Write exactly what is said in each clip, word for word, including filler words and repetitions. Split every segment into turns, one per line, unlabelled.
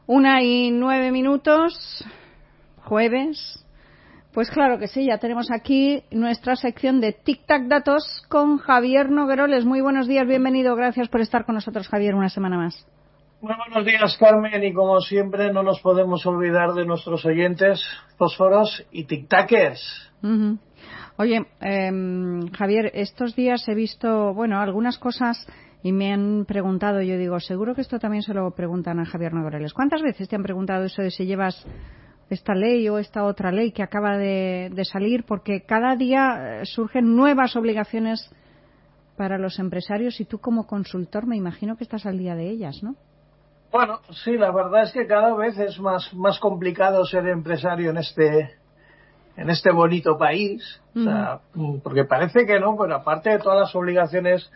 Una y nueve minutos, jueves. Pues claro que sí, ya tenemos aquí nuestra sección de Tic Tac Datos con Javier Nogueroles. Muy buenos días, bienvenido. Gracias por estar con nosotros, Javier, una semana más.
Muy buenos días, Carmen, y como siempre no nos podemos olvidar de nuestros oyentes, fósforos y tic-tackers.
Uh-huh. Oye, eh, Javier, estos días he visto, bueno, algunas cosas y me han preguntado, yo digo, seguro que esto también se lo preguntan a Javier Nogueroles. ¿Cuántas veces te han preguntado eso de si llevas esta ley o esta otra ley que acaba de, de salir? Porque cada día surgen nuevas obligaciones para los empresarios y tú como consultor me imagino que estás al día de ellas, ¿no?
Bueno, sí, la verdad es que cada vez es más, más complicado ser empresario en este, en este bonito país. Uh-huh. O sea, porque parece que no, pero aparte de todas las obligaciones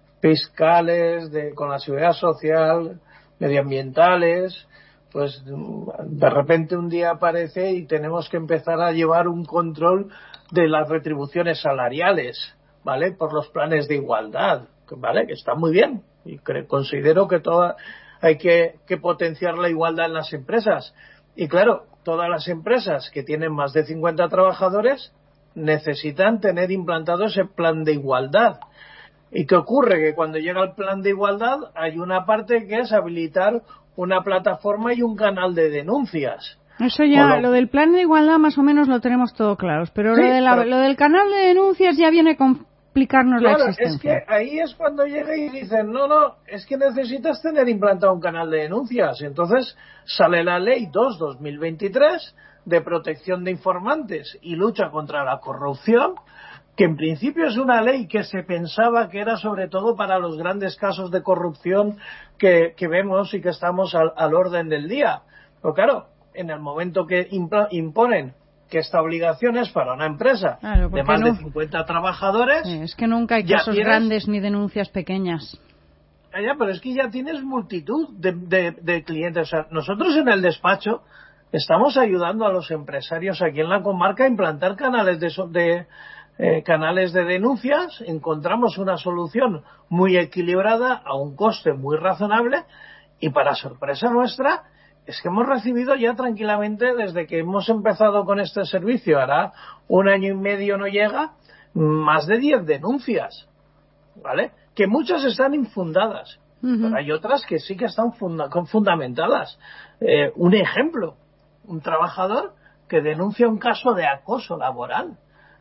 fiscales, de, con la seguridad social, medioambientales, pues de repente un día aparece y tenemos que empezar a llevar un control de las retribuciones salariales, ¿vale? Por los planes de igualdad, ¿vale? Que está muy bien y cre- considero que toda, hay que, que potenciar la igualdad en las empresas. Y claro, todas las empresas que tienen más de cincuenta trabajadores necesitan tener implantado ese plan de igualdad. ¿Y qué ocurre? Que cuando llega el plan de igualdad hay una parte que es habilitar una plataforma y un canal de denuncias.
Eso ya, lo... lo del plan de igualdad más o menos lo tenemos todo claro, pero, sí, lo, de la, pero... lo del canal de denuncias ya viene a complicarnos
claro,
la existencia.
Es que ahí es cuando llega y dicen, no, no, es que necesitas tener implantado un canal de denuncias. Entonces sale la ley dos barra dos mil veintitrés de protección de informantes y lucha contra la corrupción, que en principio es una ley que se pensaba que era sobre todo para los grandes casos de corrupción que, que vemos y que estamos al, al orden del día. Pero claro, en el momento que imponen que esta obligación es para una empresa claro, de más no, de cincuenta trabajadores...
Sí, es que nunca hay casos tienes, grandes ni denuncias pequeñas.
Ya, pero es que ya tienes multitud de, de, de clientes. O sea, nosotros en el despacho estamos ayudando a los empresarios aquí en la comarca a implantar canales de... de Eh, canales de denuncias, encontramos una solución muy equilibrada a un coste muy razonable y para sorpresa nuestra es que hemos recibido ya tranquilamente desde que hemos empezado con este servicio, hará un año y medio no llega, más de diez denuncias, ¿vale? Que muchas están infundadas, uh-huh. Pero hay otras que sí que están funda- fundamentadas. Eh, un ejemplo, un trabajador que denuncia un caso de acoso laboral.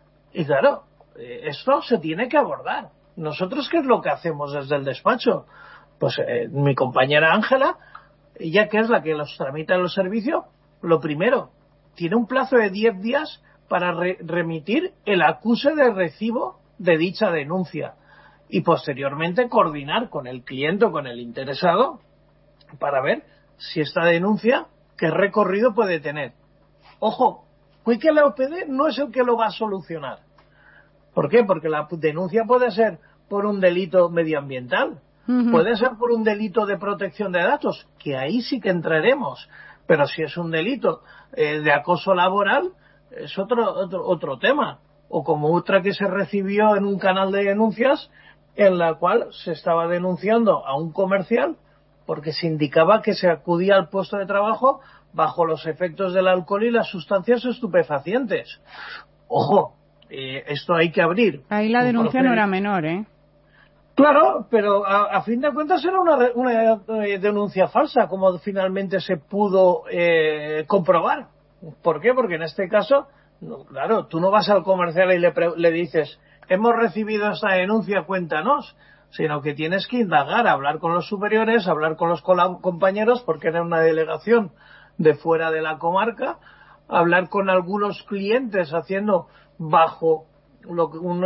Y claro, esto se tiene que abordar. ¿Nosotros qué es lo que hacemos desde el despacho? Pues eh, mi compañera Ángela, ella que es la que los tramita en los servicios, lo primero, tiene un plazo de diez días para re- remitir el acuse de recibo de dicha denuncia y posteriormente coordinar con el cliente o con el interesado para ver si esta denuncia, qué recorrido puede tener. Ojo, pues que la O P D no es el que lo va a solucionar. ¿Por qué? Porque la denuncia puede ser por un delito medioambiental, uh-huh. Puede ser por un delito de protección de datos, que ahí sí que entraremos, pero si es un delito eh, de acoso laboral, es otro, otro, otro tema. O como otra que se recibió en un canal de denuncias, en la cual se estaba denunciando a un comercial porque se indicaba que se acudía al puesto de trabajo bajo los efectos del alcohol y las sustancias estupefacientes. Ojo, eh, esto hay que abrir.
Ahí la denuncia no era menor, ¿eh?
Claro, pero a, a fin de cuentas era una, una denuncia falsa, como finalmente se pudo eh, comprobar. ¿Por qué? Porque en este caso, no, claro, tú no vas al comercial y le, le dices, hemos recibido esta denuncia, cuéntanos, sino que tienes que indagar, hablar con los superiores, hablar con los compañeros, porque era una delegación de fuera de la comarca, hablar con algunos clientes haciendo bajo lo, un,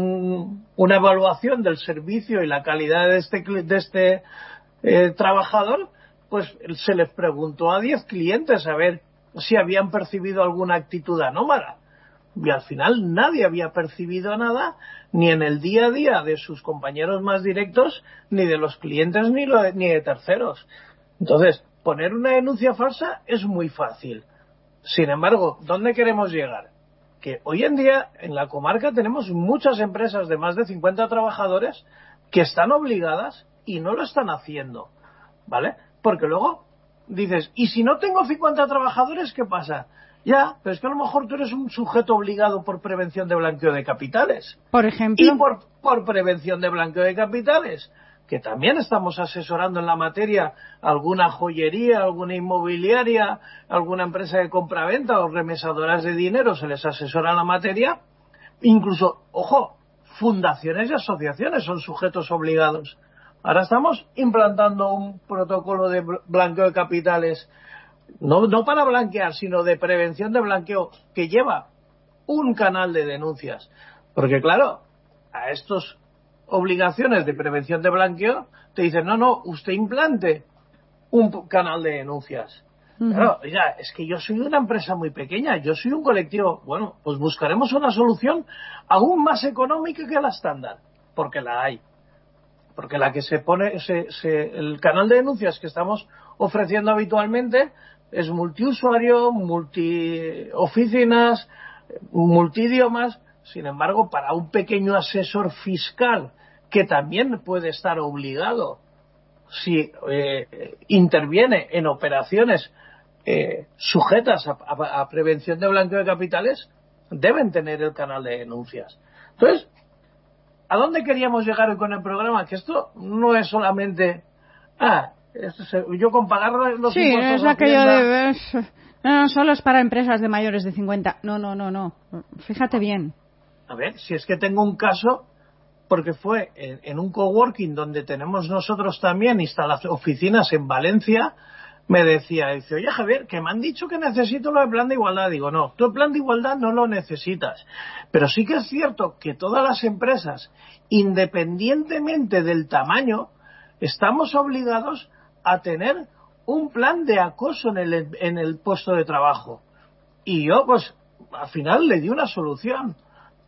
un, una evaluación del servicio y la calidad de este, de este eh, trabajador, pues se les preguntó a diez clientes a ver si habían percibido alguna actitud anómala. Y al final nadie había percibido nada, ni en el día a día de sus compañeros más directos, ni de los clientes, ni, lo de, ni de terceros. Entonces, poner una denuncia falsa es muy fácil. Sin embargo, ¿dónde queremos llegar? Que hoy en día en la comarca tenemos muchas empresas de más de cincuenta trabajadores que están obligadas y no lo están haciendo, ¿vale? Porque luego dices, ¿y si no tengo cincuenta trabajadores, qué pasa? Ya, pero es que a lo mejor tú eres un sujeto obligado por prevención de blanqueo de capitales.
Por ejemplo.
Y por, por prevención de blanqueo de capitales, que también estamos asesorando en la materia alguna joyería, alguna inmobiliaria, alguna empresa de compraventa o remesadoras de dinero, se les asesora en la materia. Incluso, ojo, fundaciones y asociaciones son sujetos obligados. Ahora estamos implantando un protocolo de blanqueo de capitales, no, no para blanquear, sino de prevención de blanqueo, que lleva un canal de denuncias. Porque claro, a estas obligaciones de prevención de blanqueo te dicen, no, no, usted implante un canal de denuncias. Uh-huh. Claro, oiga, es que yo soy una empresa muy pequeña, yo soy un colectivo. Bueno, pues buscaremos una solución aún más económica que la estándar, porque la hay. Porque la que se pone, se, se, el canal de denuncias que estamos ofreciendo habitualmente es multiusuario, multioficinas, multidiomas. Sin embargo, para un pequeño asesor fiscal que también puede estar obligado, si eh, interviene en operaciones eh, sujetas a, a, a prevención de blanqueo de capitales, deben tener el canal de denuncias. Entonces, ¿a dónde queríamos llegar hoy con el programa? Que esto no es solamente, ah, esto se, yo con pagar los
sí,
impuestos...
Sí, es aquello de... Es, no, solo es para empresas de mayores de cincuenta. No, no, no, no. Fíjate bien.
A ver, si es que tengo un caso, porque fue en, en un coworking donde tenemos nosotros también instalaciones, oficinas en Valencia, me decía, dice, oye Javier, que me han dicho que necesito lo de plan de igualdad. Digo, no, tú el plan de igualdad no lo necesitas. Pero sí que es cierto que todas las empresas, independientemente del tamaño, estamos obligados a tener un plan de acoso en el, en el puesto de trabajo. Y yo, pues, al final le di una solución.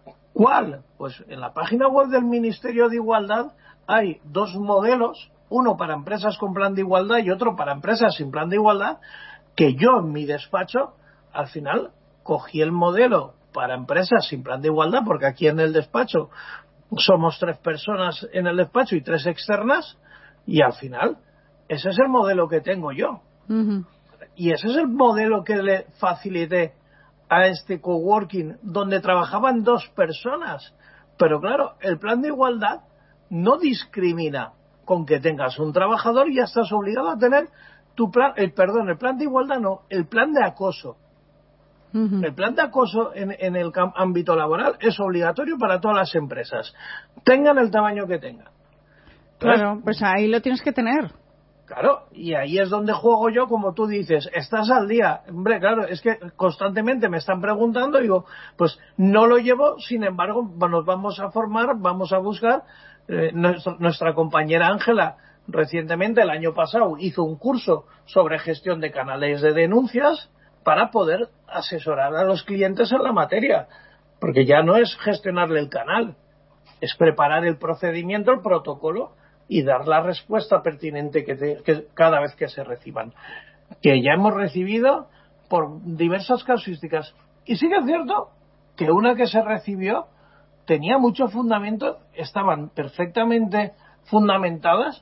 ¿Cuál? Pues en la página web del Ministerio de Igualdad hay dos modelos, uno para empresas con plan de igualdad y otro para empresas sin plan de igualdad, que yo en mi despacho, al final, cogí el modelo para empresas sin plan de igualdad, porque aquí en el despacho somos tres personas en el despacho y tres externas, y al final, ese es el modelo que tengo yo. Uh-huh. Y ese es el modelo que le facilité a este coworking donde trabajaban dos personas. Pero claro, el plan de igualdad no discrimina. Con que tengas un trabajador ya estás obligado a tener tu plan, el perdón, el plan de igualdad no, el plan de acoso. Uh-huh. El plan de acoso en, en el ámbito laboral es obligatorio para todas las empresas, tengan el tamaño que tengan. Entonces,
claro, pues ahí lo tienes que tener.
Claro, y ahí es donde juego yo, como tú dices, estás al día. Hombre, claro, es que constantemente me están preguntando, digo, pues no lo llevo, sin embargo, nos vamos a formar, vamos a buscar. Eh, nuestra, nuestra compañera Ángela, recientemente, el año pasado, hizo un curso sobre gestión de canales de denuncias para poder asesorar a los clientes en la materia. Porque ya no es gestionarle el canal, es preparar el procedimiento, el protocolo, y dar la respuesta pertinente que, te, que cada vez que se reciban. Que ya hemos recibido por diversas casuísticas. Y sí que es cierto que una que se recibió tenía mucho fundamento, estaban perfectamente fundamentadas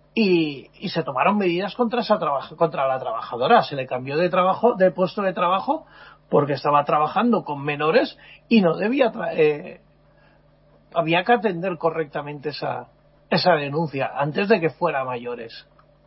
y, y se tomaron medidas contra esa trabaja, contra la trabajadora. Se le cambió de trabajo, de puesto de trabajo, porque estaba trabajando con menores y no debía tra- eh, había que atender correctamente esa esa denuncia antes de que fuera mayores.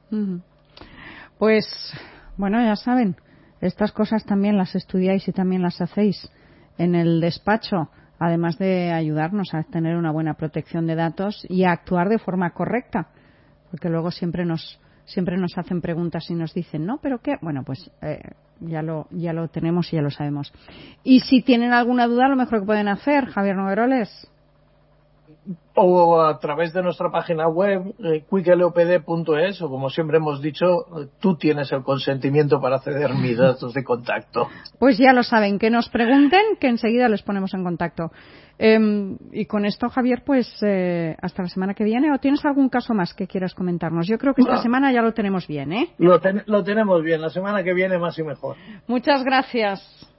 Pues bueno, ya saben, estas cosas también las estudiáis y también las hacéis en el despacho, además de ayudarnos a tener una buena protección de datos y a actuar de forma correcta, porque luego siempre nos siempre nos hacen preguntas y nos dicen, no, pero qué, bueno, pues eh, ya lo ya lo tenemos y ya lo sabemos. Y si tienen alguna duda, lo mejor que pueden hacer, Javier Nogueroles,
o a través de nuestra página web eh, quick l o p d punto es, o como siempre hemos dicho, tú tienes el consentimiento para ceder mis datos de contacto.
Pues ya lo saben, que nos pregunten, que enseguida les ponemos en contacto. Eh, y con esto, Javier, pues eh, hasta la semana que viene. ¿O tienes algún caso más que quieras comentarnos? Yo creo que esta no. semana ya lo tenemos bien, ¿eh?
Lo, ten- lo tenemos bien, la semana que viene más y mejor.
Muchas gracias.